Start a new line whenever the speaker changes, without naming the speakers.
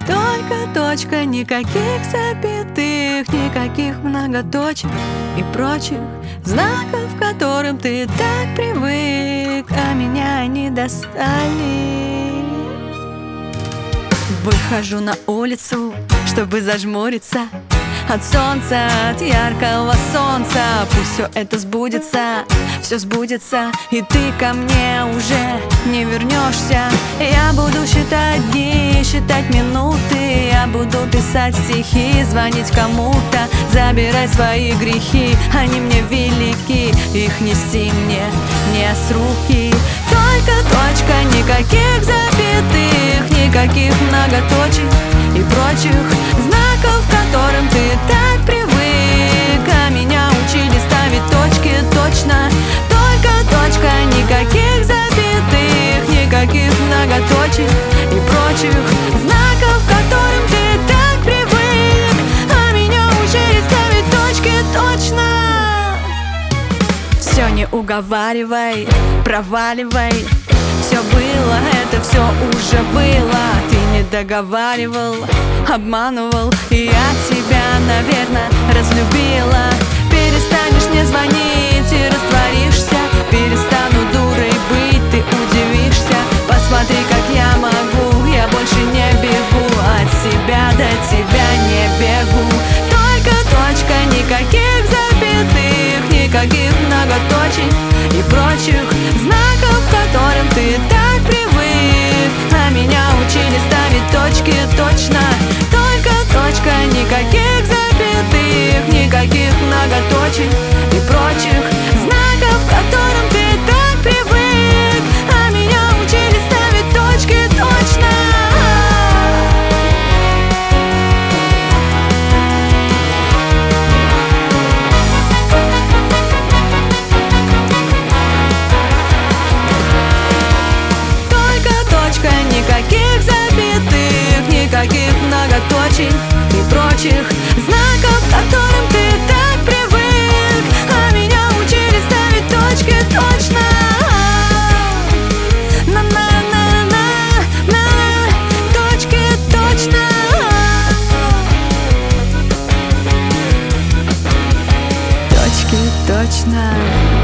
Только точка, никаких запятых, никаких многоточек и прочих знаков, к которым ты так привык, а меня они достали. Выхожу на улицу, чтобы зажмуриться от солнца, от яркого солнца. Пусть все это сбудется, все сбудется, и ты ко мне уже не вернешься. Я буду считать дни, считать минуты, я буду писать стихи, звонить кому-то, забирать свои грехи, они мне велики, их нести мне не с руки. Только точка, никаких запятых, никаких многоточий и прочих знаков, к которым ты так привык, а меня учили ставить точки точно. Только точка, никаких запятых, никаких многоточий и прочих знаков, к которым ты так привык, а меня учили ставить точки точно. Все не уговаривай, проваливай. Все было, это все уже было. Ты не договаривал, обманывал, и я тебя, наверное, разлюбила. Перестанешь мне звонить и растворишься, перестану дурой быть, ты удивишься. Посмотри, как я могу, я больше не бегу от себя, до тебя не бегу. Только точка, никаких запятых, никаких многоточий и прочих знаков, к которым ты так привык, а меня учили ставить точки точно. Только точка, никаких запятых, никаких многоточий и прочих знаков, к которым ты так привык, а меня учили ставить точки точно. Никаких запятых, никаких многоточий и прочих знаков, к которым ты так привык, а меня учили ставить точки точно. На-на-на-на-на, точки точно. Точки точно.